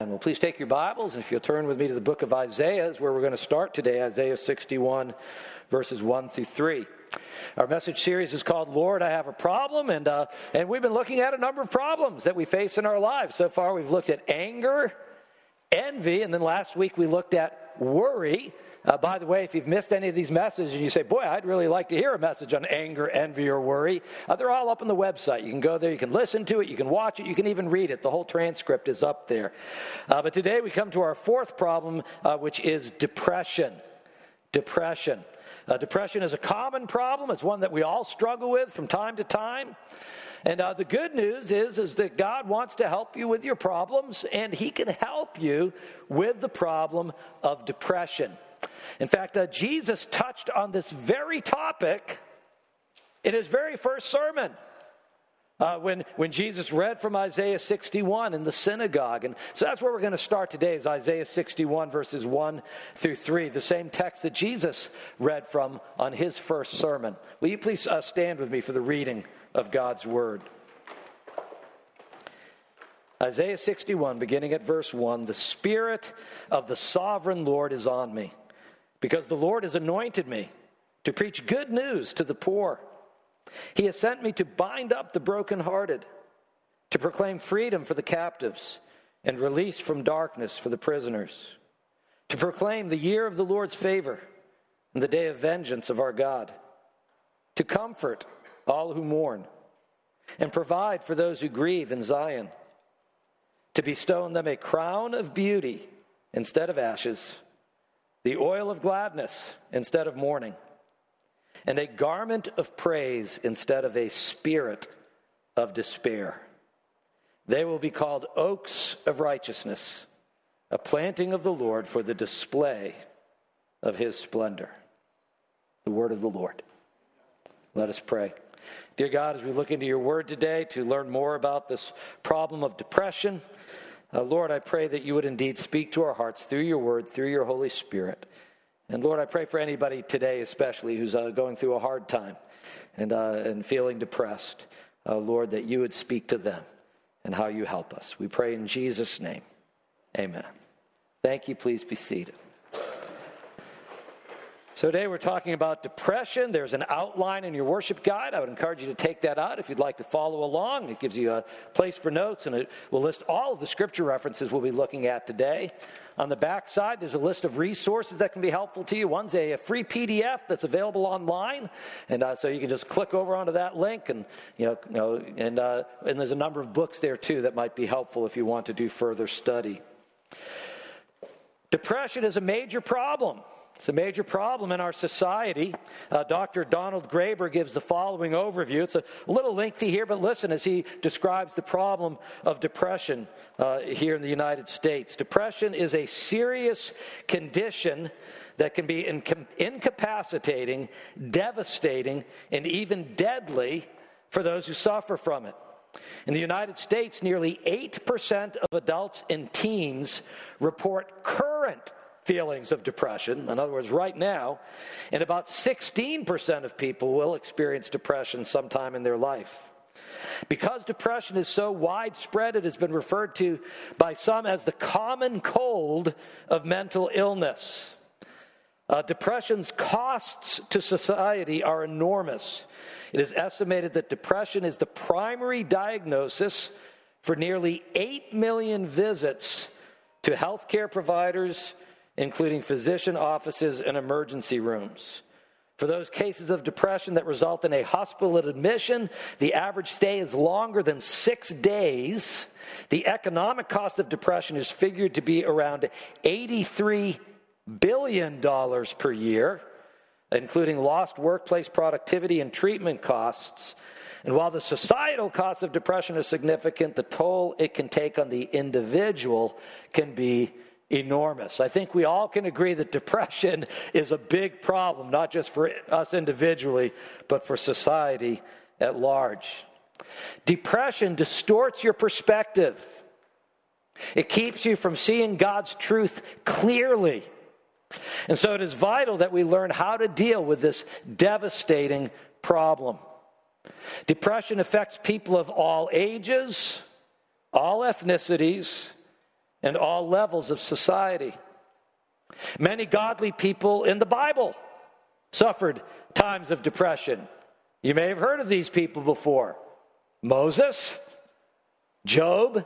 Amen. Well, please take your Bibles, and if you'll turn with me to the book of Isaiah, is where we're going to start today, Isaiah 61, verses 1 through 3. Our message series is called Lord, I Have a Problem, and we've been looking at a number of problems that we face in our lives. So far, we've looked at anger, envy, and then last week we looked at worry. By the way, if you've missed any of these messages and you say, boy, I'd really like to hear a message on anger, envy, or worry, they're all up on the website. You can go there, you can listen to it, you can watch it, you can even read it. The whole transcript is up there. But today we come to our fourth problem, which is depression. Depression. Depression is a common problem. It's one that we all struggle with from time to time. And the good news is that God wants to help you with your problems, and He can help you with the problem of depression. In fact, Jesus touched on this very topic in His very first sermon when Jesus read from Isaiah 61 in the synagogue. And so that's where we're going to start today, is Isaiah 61, verses 1 through 3, the same text that Jesus read from on His first sermon. Will you please stand with me for the reading of God's Word? Isaiah 61, beginning at verse 1, "The Spirit of the Sovereign Lord is on me, because the Lord has anointed me to preach good news to the poor. He has sent me to bind up the brokenhearted, to proclaim freedom for the captives and release from darkness for the prisoners, to proclaim the year of the Lord's favor and the day of vengeance of our God, to comfort all who mourn and provide for those who grieve in Zion, to bestow on them a crown of beauty instead of ashes, the oil of gladness instead of mourning, and a garment of praise instead of a spirit of despair. They will be called oaks of righteousness, a planting of the Lord for the display of His splendor." The word of the Lord. Let us pray. Dear God, as we look into your word today to learn more about this problem of depression, Lord, I pray that you would indeed speak to our hearts through your word, through your Holy Spirit. And Lord, I pray for anybody today especially who's going through a hard time and feeling depressed. Lord, that you would speak to them and how you help us. We pray in Jesus' name. Amen. Thank you. Please be seated. So today we're talking about depression. There's an outline in your worship guide. I would encourage you to take that out if you'd like to follow along. It gives you a place for notes, and it will list all of the scripture references we'll be looking at today. On the back side, there's a list of resources that can be helpful to you. One's a free PDF that's available online, and so you can just click over onto that link, and and there's a number of books there too that might be helpful if you want to do further study. Depression is a major problem. It's a major problem in our society. Dr. Donald Graber gives the following overview. It's a little lengthy here, but listen as he describes the problem of depression here in the United States. Depression is a serious condition that can be incapacitating, devastating, and even deadly for those who suffer from it. In the United States, nearly 8% of adults and teens report current feelings of depression, in other words, right now, and about 16% of people will experience depression sometime in their life. Because depression is so widespread, it has been referred to by some as the common cold of mental illness. Depression's costs to society are enormous. It is estimated that depression is the primary diagnosis for nearly 8 million visits to healthcare providers, including physician offices and emergency rooms. For those cases of depression that result in a hospital admission, the average stay is longer than 6 days. The economic cost of depression is figured to be around $83 billion per year, including lost workplace productivity and treatment costs. And while the societal cost of depression is significant, the toll it can take on the individual can be enormous. I think we all can agree that depression is a big problem, not just for us individually, but for society at large. Depression distorts your perspective. It keeps you from seeing God's truth clearly. And so it is vital that we learn how to deal with this devastating problem. Depression affects people of all ages, all ethnicities, and all levels of society. Many godly people in the Bible suffered times of depression. You may have heard of these people before. Moses, Job,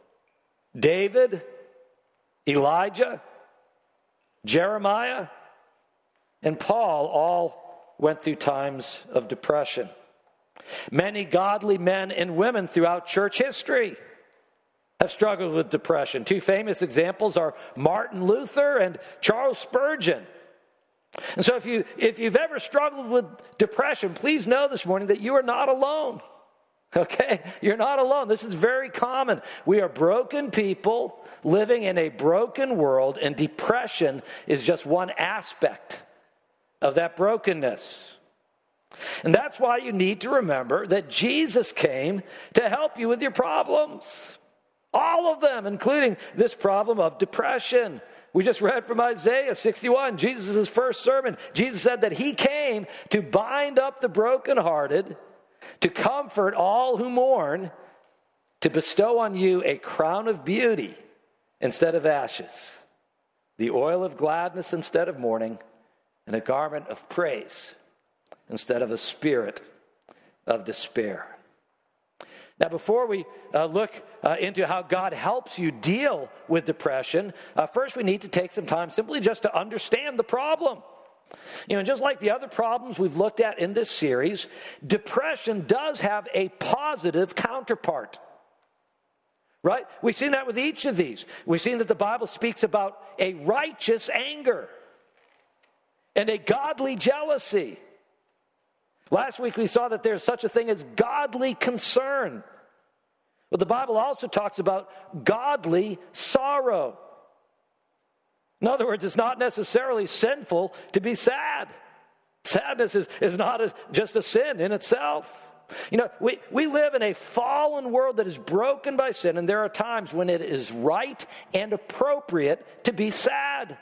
David, Elijah, Jeremiah, and Paul all went through times of depression. Many godly men and women throughout church history have struggled with depression. Two famous examples are Martin Luther and Charles Spurgeon. And so if you've ever struggled with depression, please know this morning that you are not alone. Okay? You're not alone. This is very common. We are broken people living in a broken world, and depression is just one aspect of that brokenness. And that's why you need to remember that Jesus came to help you with your problems. All of them, including this problem of depression. We just read from Isaiah 61, Jesus' first sermon. Jesus said that he came to bind up the brokenhearted, to comfort all who mourn, to bestow on you a crown of beauty instead of ashes, the oil of gladness instead of mourning, and a garment of praise instead of a spirit of despair. Now, before we look into how God helps you deal with depression, first we need to take some time simply just to understand the problem. You know, just like the other problems we've looked at in this series, depression does have a positive counterpart. Right? We've seen that with each of these. We've seen that the Bible speaks about a righteous anger and a godly jealousy. Last week we saw that there's such a thing as godly concern. But the Bible also talks about godly sorrow. In other words, it's not necessarily sinful to be sad. Sadness is not just a sin in itself. You know, we live in a fallen world that is broken by sin, and there are times when it is right and appropriate to be sad.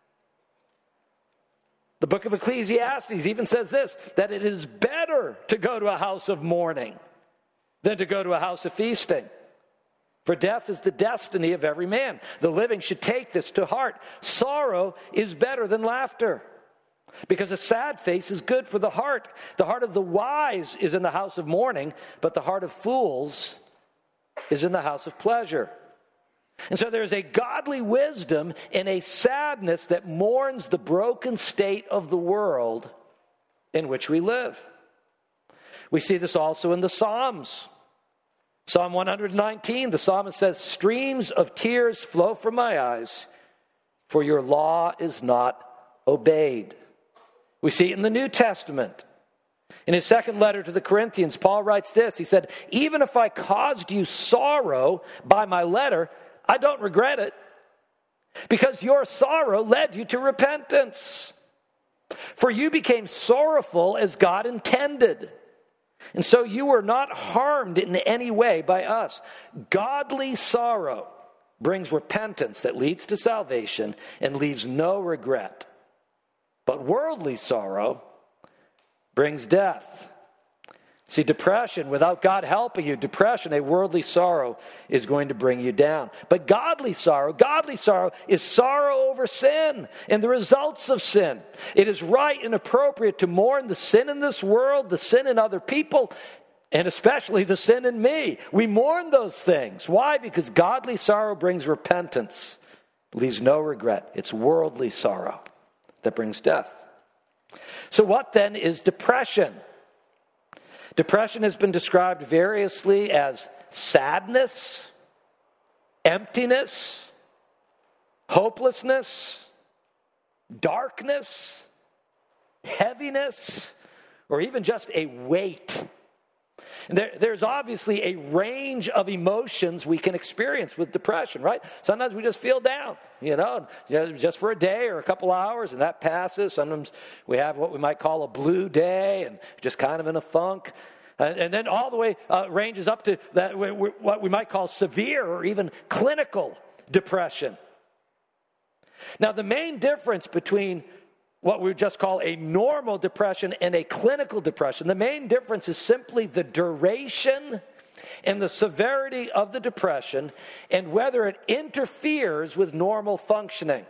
The book of Ecclesiastes even says this, that it is better to go to a house of mourning than to go to a house of feasting. For death is the destiny of every man. The living should take this to heart. Sorrow is better than laughter, because a sad face is good for the heart. The heart of the wise is in the house of mourning, but the heart of fools is in the house of pleasure. And so there's a godly wisdom in a sadness that mourns the broken state of the world in which we live. We see this also in the Psalms. Psalm 119, the psalmist says, "Streams of tears flow from my eyes, for your law is not obeyed." We see it in the New Testament. In his second letter to the Corinthians, Paul writes this. He said, "Even if I caused you sorrow by my letter, I don't regret it, because your sorrow led you to repentance. For you became sorrowful as God intended, and so you were not harmed in any way by us." Godly sorrow brings repentance that leads to salvation and leaves no regret. But worldly sorrow brings death. See, depression, without God helping you, depression, a worldly sorrow, is going to bring you down. But godly sorrow is sorrow over sin and the results of sin. It is right and appropriate to mourn the sin in this world, the sin in other people, and especially the sin in me. We mourn those things. Why? Because godly sorrow brings repentance, leaves no regret. It's worldly sorrow that brings death. So what then is depression? Depression has been described variously as sadness, emptiness, hopelessness, darkness, heaviness, or even just a weight. There's obviously a range of emotions we can experience with depression, right? Sometimes we just feel down, just for a day or a couple hours, and that passes. Sometimes we have what we might call a blue day and just kind of in a funk. And then all the way ranges up to that what we might call severe or even clinical depression. Now, the main difference between what we just call a normal depression and a clinical depression, the main difference is simply the duration and the severity of the depression and whether it interferes with normal functioning.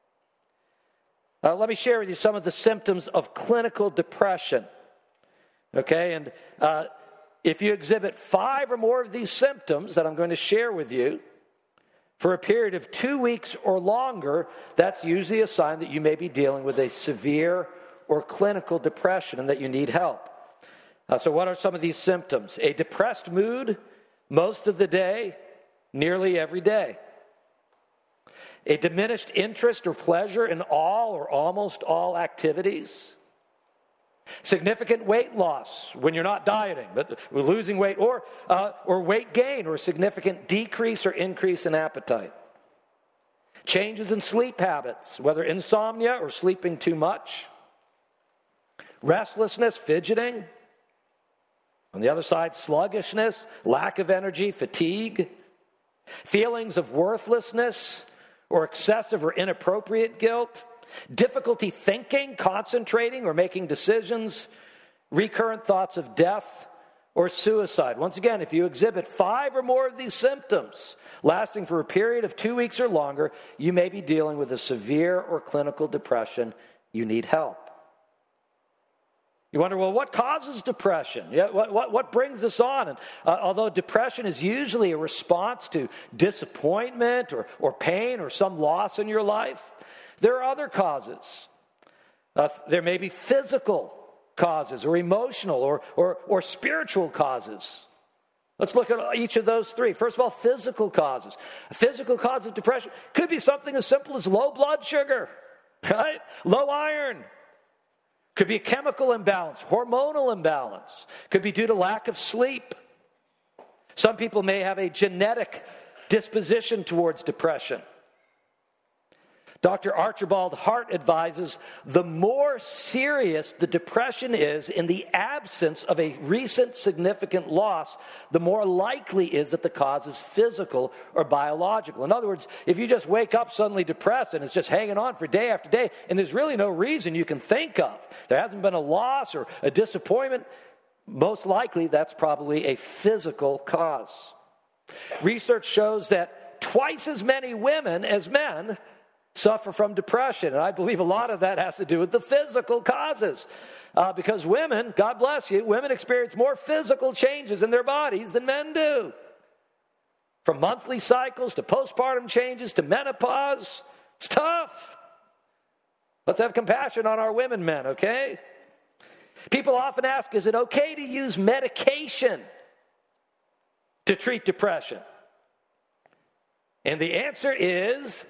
Let me share with you some of the symptoms of clinical depression. Okay, and if you exhibit 5 or more of these symptoms that I'm going to share with you for a period of 2 weeks or longer, that's usually a sign that you may be dealing with a severe or clinical depression and that you need help. So what are some of these symptoms? A depressed mood most of the day, nearly every day. A diminished interest or pleasure in all or almost all activities. Significant weight loss when you're not dieting, but losing weight, or weight gain, or significant decrease or increase in appetite. Changes in sleep habits, whether insomnia or sleeping too much. Restlessness, fidgeting. On the other side, sluggishness, lack of energy, fatigue. Feelings of worthlessness or excessive or inappropriate guilt. Difficulty thinking, concentrating, or making decisions, recurrent thoughts of death or suicide. Once again, if you exhibit 5 or more of these symptoms lasting for a period of 2 weeks or longer, you may be dealing with a severe or clinical depression. You need help. You wonder, well, what causes depression? What brings this on? And although depression is usually a response to disappointment or pain or some loss in your life, there are other causes. There may be physical causes or emotional or spiritual causes. Let's look at each of those 3. First of all, physical causes. A physical cause of depression could be something as simple as low blood sugar, right? Low iron. Could be a chemical imbalance, hormonal imbalance. Could be due to lack of sleep. Some people may have a genetic disposition towards depression. Dr. Archibald Hart advises the more serious the depression is in the absence of a recent significant loss, the more likely is that the cause is physical or biological. In other words, if you just wake up suddenly depressed and it's just hanging on for day after day, and there's really no reason you can think of, there hasn't been a loss or a disappointment, most likely that's probably a physical cause. Research shows that twice as many women as men suffer from depression. And I believe a lot of that has to do with the physical causes. Because women, God bless you, women experience more physical changes in their bodies than men do. From monthly cycles to postpartum changes to menopause. It's tough. Let's have compassion on our women, men, okay? People often ask, is it okay to use medication to treat depression? And the answer is,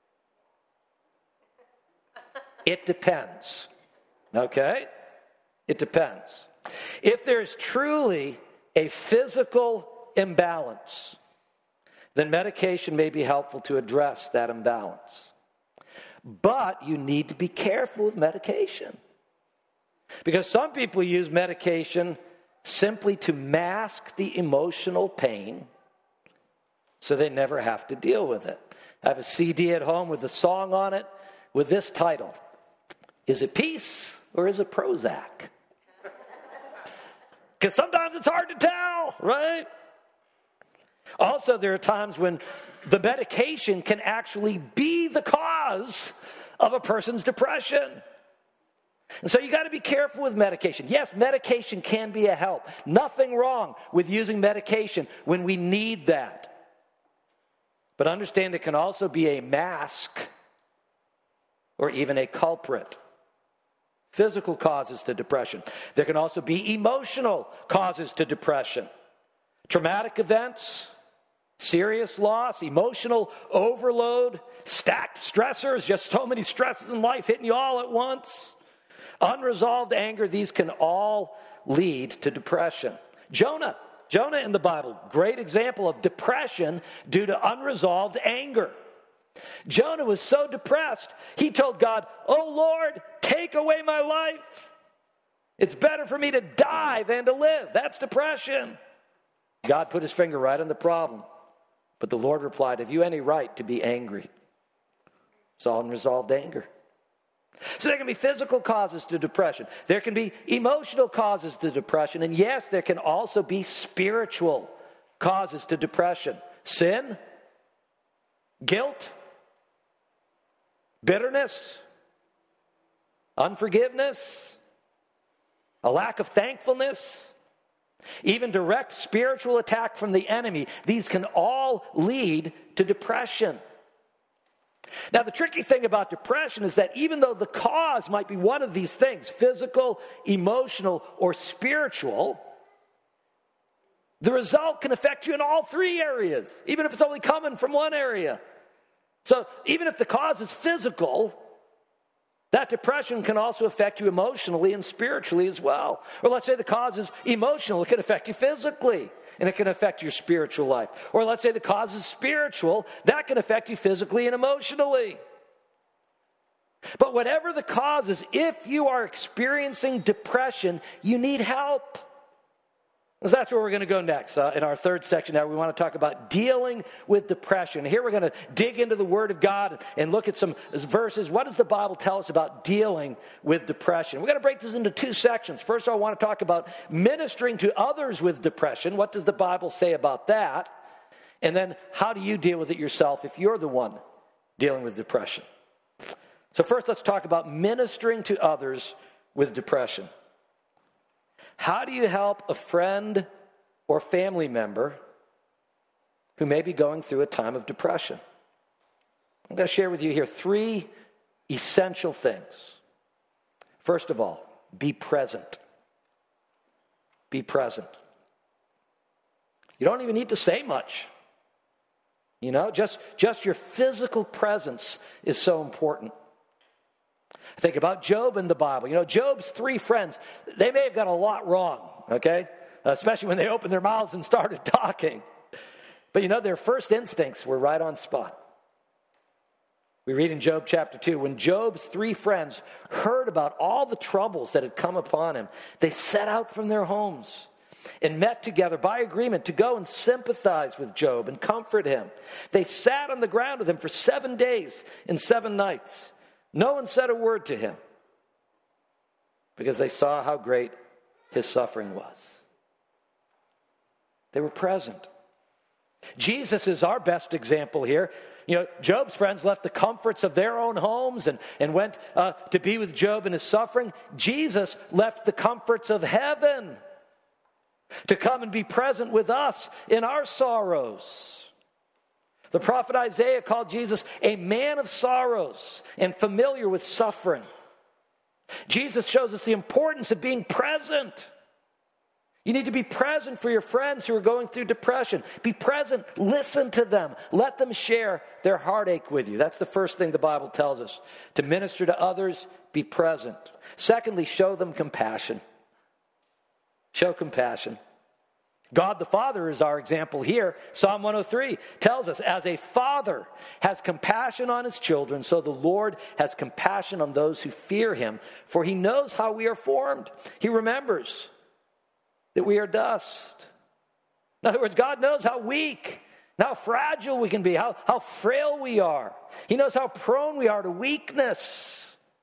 it depends, okay? It depends. If there's truly a physical imbalance, then medication may be helpful to address that imbalance. But you need to be careful with medication. Because some people use medication simply to mask the emotional pain so they never have to deal with it. I have a CD at home with a song on it with this title. Is it peace or is it Prozac? Because sometimes it's hard to tell, right? Also, there are times when the medication can actually be the cause of a person's depression. And so you got to be careful with medication. Yes, medication can be a help. Nothing wrong with using medication when we need that. But understand it can also be a mask or even a culprit. Physical causes to depression. There can also be emotional causes to depression. Traumatic events, serious loss, emotional overload, stacked stressors, just so many stresses in life hitting you all at once. Unresolved anger, these can all lead to depression. Jonah in the Bible, great example of depression due to unresolved anger. Jonah was so depressed, he told God, "Oh Lord, take away my life. It's better for me to die than to live." That's depression. God put his finger right on the problem. But the Lord replied, "Have you any right to be angry?" It's all unresolved anger. So there can be physical causes to depression. There can be emotional causes to depression. And yes, there can also be spiritual causes to depression? Sin? Guilt? Bitterness? Unforgiveness? A lack of thankfulness? Even direct spiritual attack from the enemy. These can all lead to depression. Now, the tricky thing about depression is that even though the cause might be one of these things, physical, emotional, or spiritual, the result can affect you in all three areas, even if it's only coming from one area. So even if the cause is physical, that depression can also affect you emotionally and spiritually as well. Or let's say the cause is emotional. It can affect you physically, and it can affect your spiritual life. Or let's say the cause is spiritual. That can affect you physically and emotionally. But whatever the cause is, if you are experiencing depression, you need help. So that's where we're going to go next. In our third section now, we want to talk about dealing with depression. Here we're going to dig into the Word of God and look at some verses. What does the Bible tell us about dealing with depression? We're going to break this into two sections. First, I want to talk about ministering to others with depression. What does the Bible say about that? And then, how do you deal with it yourself if you're the one dealing with depression? So first, let's talk about ministering to others with depression. How do you help a friend or family member who may be going through a time of depression? I'm going to share with you here three essential things. First of all, be present. Be present. You don't even need to say much. You know, just your physical presence is so important. Think about Job in the Bible. You know, Job's three friends, they may have got a lot wrong, okay? Especially when they opened their mouths and started talking. But you know, their first instincts were right on spot. We read in Job chapter 2, when Job's three friends heard about all the troubles that had come upon him, they set out from their homes and met together by agreement to go and sympathize with Job and comfort him. They sat on the ground with him for 7 days and 7 nights. No one said a word to him because they saw how great his suffering was. They were present. Jesus is our best example here. You know, Job's friends left the comforts of their own homes and went to be with Job in his suffering. Jesus left the comforts of heaven to come and be present with us in our sorrows. The prophet Isaiah called Jesus a man of sorrows and familiar with suffering. Jesus shows us the importance of being present. You need to be present for your friends who are going through depression. Be present. Listen to them. Let them share their heartache with you. That's the first thing the Bible tells us. To minister to others, be present. Secondly, show them compassion. Show compassion. God the Father is our example here. Psalm 103 tells us, as a father has compassion on his children, so the Lord has compassion on those who fear him, for he knows how we are formed. He remembers that we are dust. In other words, God knows how weak and how fragile we can be, how frail we are. He knows how prone we are to weakness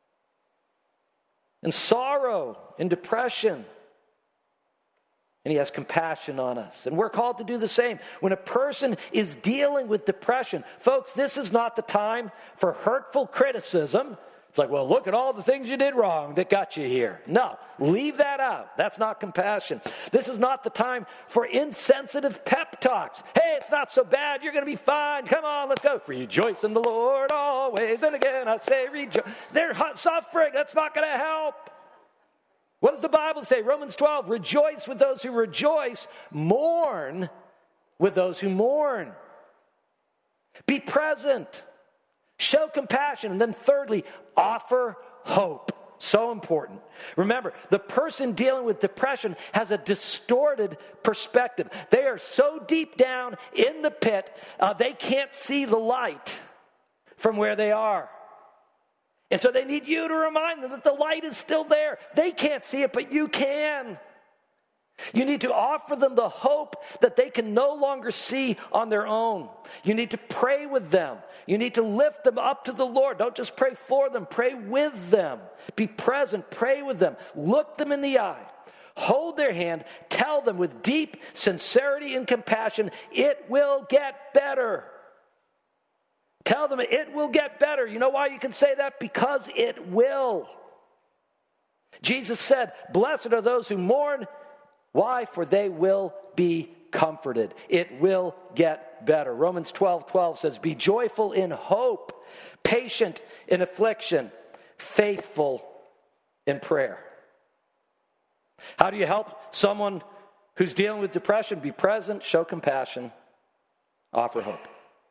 and sorrow and depression. And he has compassion on us. And we're called to do the same. When a person is dealing with depression, folks, this is not the time for hurtful criticism. It's like, well, look at all the things you did wrong that got you here. No, leave that out. That's not compassion. This is not the time for insensitive pep talks. Hey, it's not so bad. You're going to be fine. Come on, let's go. Rejoice in the Lord always. And again, I say rejoice. They're suffering. That's not going to help. What does the Bible say? Romans 12, rejoice with those who rejoice, mourn with those who mourn. Be present. Show compassion. And then thirdly, offer hope. So important. Remember, the person dealing with depression has a distorted perspective. They are so deep down in the pit, they can't see the light from where they are. And so they need you to remind them that the light is still there. They can't see it, but you can. You need to offer them the hope that they can no longer see on their own. You need to pray with them. You need to lift them up to the Lord. Don't just pray for them, pray with them. Be present, pray with them. Look them in the eye. Hold their hand. Tell them with deep sincerity and compassion, it will get better. Tell them it will get better. You know why you can say that? Because it will. Jesus said, blessed are those who mourn. Why? For they will be comforted. It will get better. Romans 12:12 says, be joyful in hope, patient in affliction, faithful in prayer. How do you help someone who's dealing with depression? Be present, show compassion, offer hope.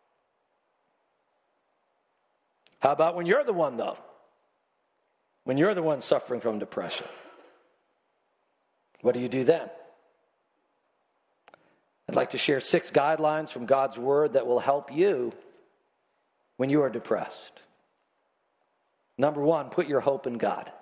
How about when you're the one, though? When you're the one suffering from depression? What do you do then? I'd like to share 6 guidelines from God's Word that will help you when you are depressed. Number 1, put your hope in God.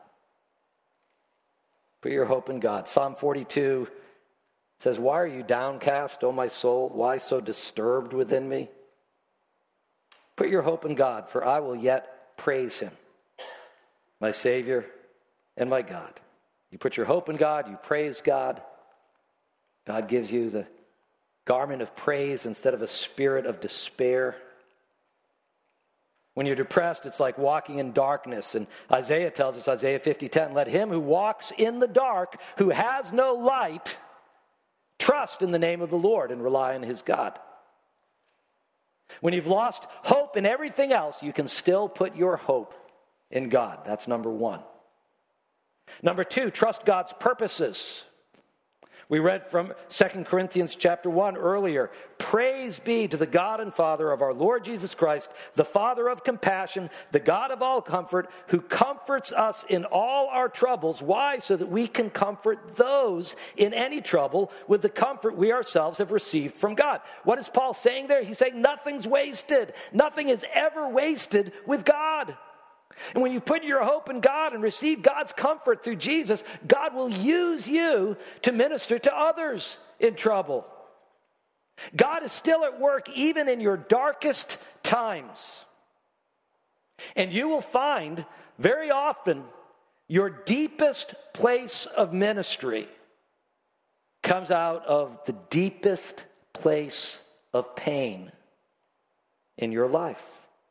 Put your hope in God. Psalm 42 says, why are you downcast, O my soul? Why so disturbed within me? Put your hope in God, for I will yet praise him, my Savior and my God. You put your hope in God, you praise God. God gives you the garment of praise instead of a spirit of despair. When you're depressed, it's like walking in darkness. And Isaiah tells us, Isaiah 50:10, let him who walks in the dark, who has no light, trust in the name of the Lord and rely on his God. When you've lost hope in everything else, you can still put your hope in God. That's number 1. Number 2, trust God's purposes. We read from 2 Corinthians chapter 1 earlier. Praise be to the God and Father of our Lord Jesus Christ, the Father of compassion, the God of all comfort, who comforts us in all our troubles. Why? So that we can comfort those in any trouble with the comfort we ourselves have received from God. What is Paul saying there? He's saying nothing's wasted. Nothing is ever wasted with God. And when you put your hope in God and receive God's comfort through Jesus, God will use you to minister to others in trouble. God is still at work even in your darkest times. And you will find very often your deepest place of ministry comes out of the deepest place of pain in your life.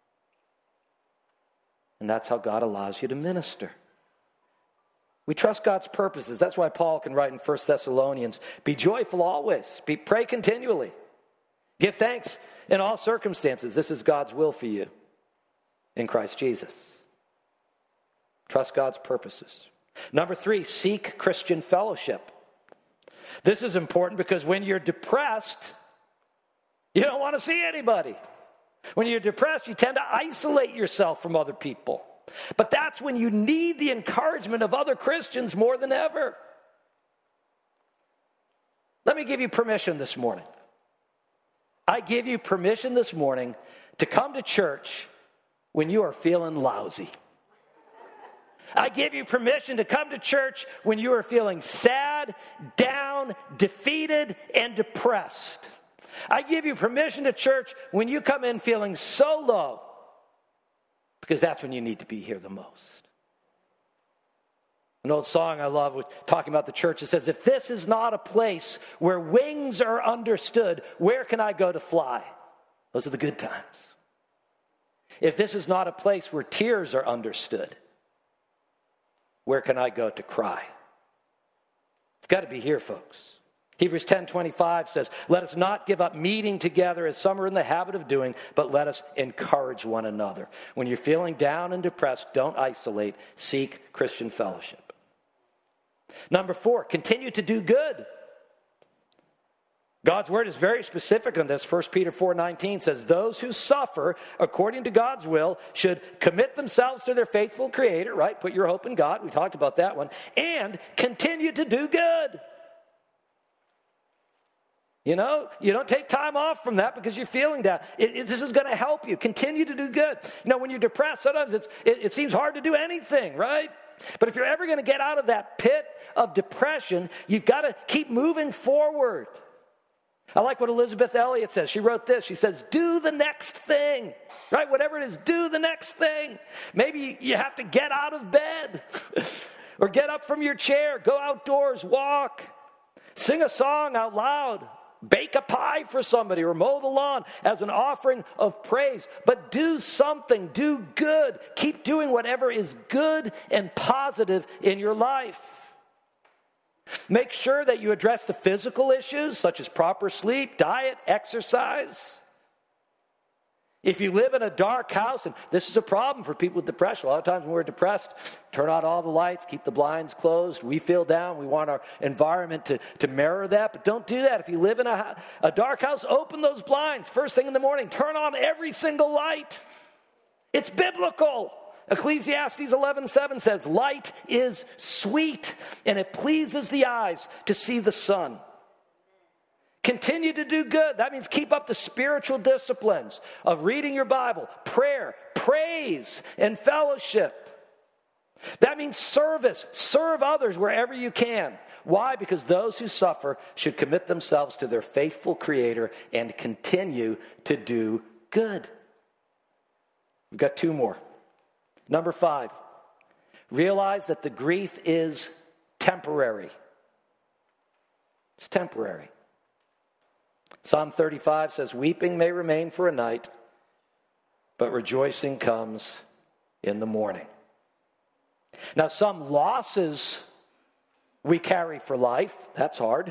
And that's how God allows you to minister. We trust God's purposes. That's why Paul can write in 1 Thessalonians, be joyful always, pray continually. Give thanks in all circumstances. This is God's will for you in Christ Jesus. Trust God's purposes. Number 3, seek Christian fellowship. This is important because when you're depressed, you don't want to see anybody. When you're depressed, you tend to isolate yourself from other people. But that's when you need the encouragement of other Christians more than ever. Let me give you permission this morning. I give you permission this morning to come to church when you are feeling lousy. I give you permission to come to church when you are feeling sad, down, defeated, and depressed. I give you permission to church when you come in feeling so low, because that's when you need to be here the most. An old song I love talking about the church, it says, if this is not a place where wings are understood, where can I go to fly? Those are the good times. If this is not a place where tears are understood, where can I go to cry? It's got to be here, folks. Hebrews 10:25 says, let us not give up meeting together as some are in the habit of doing, but let us encourage one another. When you're feeling down and depressed, don't isolate. Seek Christian fellowship. Number 4, continue to do good. God's word is very specific on this. 1 Peter 4:19 says, those who suffer according to God's will should commit themselves to their faithful Creator, right? Put your hope in God. We talked about that one. And continue to do good. You know, you don't take time off from that because you're feeling down. This is going to help you. Continue to do good. You know, when you're depressed, sometimes it seems hard to do anything, right? But if you're ever going to get out of that pit of depression, you've got to keep moving forward. I like what Elizabeth Elliot says. She wrote this. She says, do the next thing, right? Whatever it is, do the next thing. Maybe you have to get out of bed. Or get up from your chair, go outdoors, walk, sing a song out loud, bake a pie for somebody, or mow the lawn as an offering of praise. But do something, do good. Keep doing whatever is good and positive in your life. Make sure that you address the physical issues such as proper sleep, diet, exercise. If you live in a dark house, and this is a problem for people with depression. A lot of times when we're depressed, turn out all the lights, keep the blinds closed. We feel down. We want our environment to mirror that. But don't do that. If you live in a dark house, open those blinds. First thing in the morning, turn on every single light. It's biblical. Ecclesiastes 11:7 says, light is sweet, and it pleases the eyes to see the sun. Continue to do good. That means keep up the spiritual disciplines of reading your Bible, prayer, praise, and fellowship. That means service. Serve others wherever you can. Why? Because those who suffer should commit themselves to their faithful Creator and continue to do good. We've got two more. Number 5, realize that the grief is temporary. It's temporary. Psalm 35 says, weeping may remain for a night, but rejoicing comes in the morning. Now, some losses we carry for life. That's hard.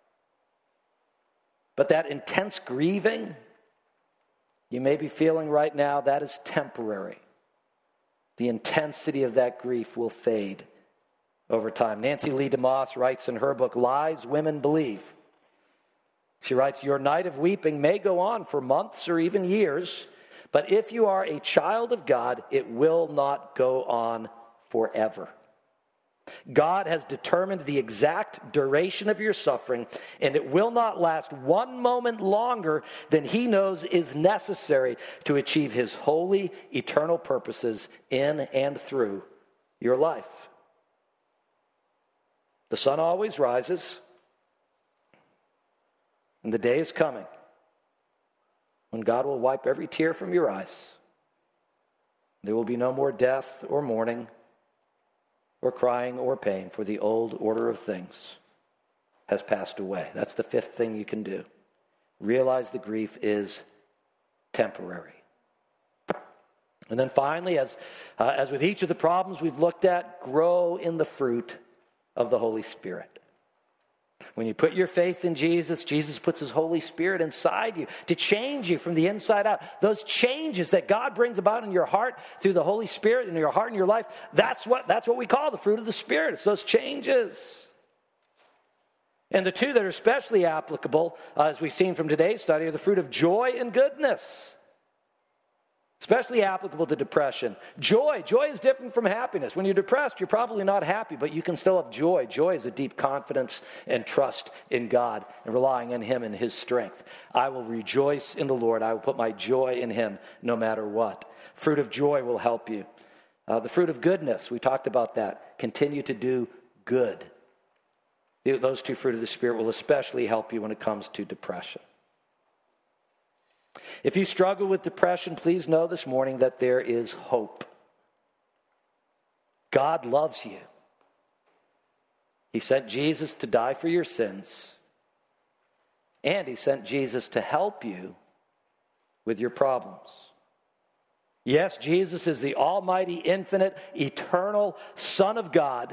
But that intense grieving you may be feeling right now, that is temporary. The intensity of that grief will fade over time. Nancy Lee DeMoss writes in her book, Lies Women Believe. She writes, your night of weeping may go on for months or even years, but if you are a child of God, it will not go on forever. God has determined the exact duration of your suffering, and it will not last one moment longer than He knows is necessary to achieve His holy, eternal purposes in and through your life. The sun always rises, and the day is coming when God will wipe every tear from your eyes. There will be no more death or mourning or crying or pain, for the old order of things has passed away. That's the 5th thing you can do. Realize the grief is temporary. And then finally, as with each of the problems we've looked at, grow in the fruit of the Holy Spirit. When you put your faith in Jesus, Jesus puts His Holy Spirit inside you to change you from the inside out. Those changes that God brings about in your heart through the Holy Spirit in your heart and your life, that's what we call the fruit of the Spirit. It's those changes. And the two that are especially applicable, as we've seen from today's study, are the fruit of joy and goodness. Especially applicable to depression. Joy is different from happiness. When you're depressed, you're probably not happy, but you can still have joy. Joy is a deep confidence and trust in God and relying on Him and His strength. I will rejoice in the Lord. I will put my joy in Him no matter what. Fruit of joy will help you. The fruit of goodness, we talked about that. Continue to do good. Those two fruit of the Spirit will especially help you when it comes to depression. If you struggle with depression, please know this morning that there is hope. God loves you. He sent Jesus to die for your sins. And He sent Jesus to help you with your problems. Yes, Jesus is the almighty, infinite, eternal Son of God.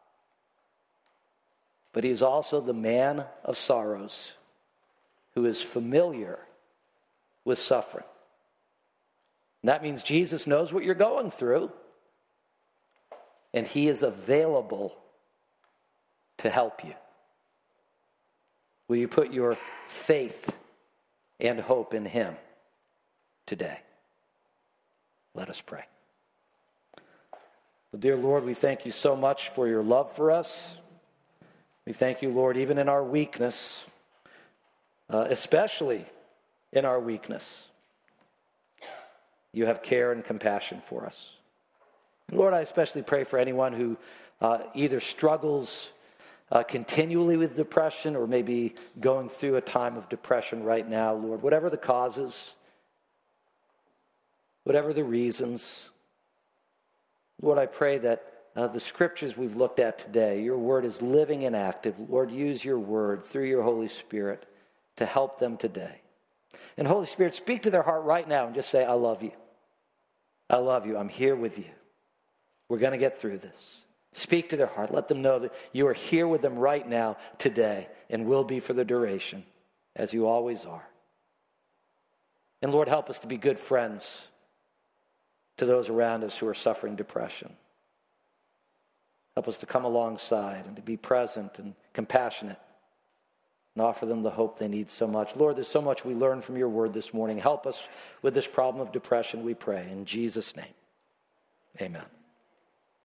But He is also the man of sorrows who is familiar with suffering. And that means Jesus knows what you're going through, and He is available to help you. Will you put your faith and hope in Him today? Let us pray. Well, dear Lord, we thank You so much for Your love for us. We thank You, Lord, even in our weakness, especially in our weakness, You have care and compassion for us. Lord, I especially pray for anyone who either struggles continually with depression or maybe going through a time of depression right now, Lord. Whatever the causes, whatever the reasons, Lord, I pray that the scriptures we've looked at today. Your word is living and active. Lord, use your word through your Holy Spirit to help them today. And Holy Spirit, speak to their heart right now and just say, I love you. I love you. I'm here with you. We're going to get through this. Speak to their heart. Let them know that you are here with them right now, today, and will be for the duration, as you always are. And Lord, help us to be good friends to those around us who are suffering depression. Help us to come alongside and to be present and compassionate and offer them the hope they need so much. Lord, there's so much we learn from your word this morning. Help us with this problem of depression, we pray. In Jesus' name, amen.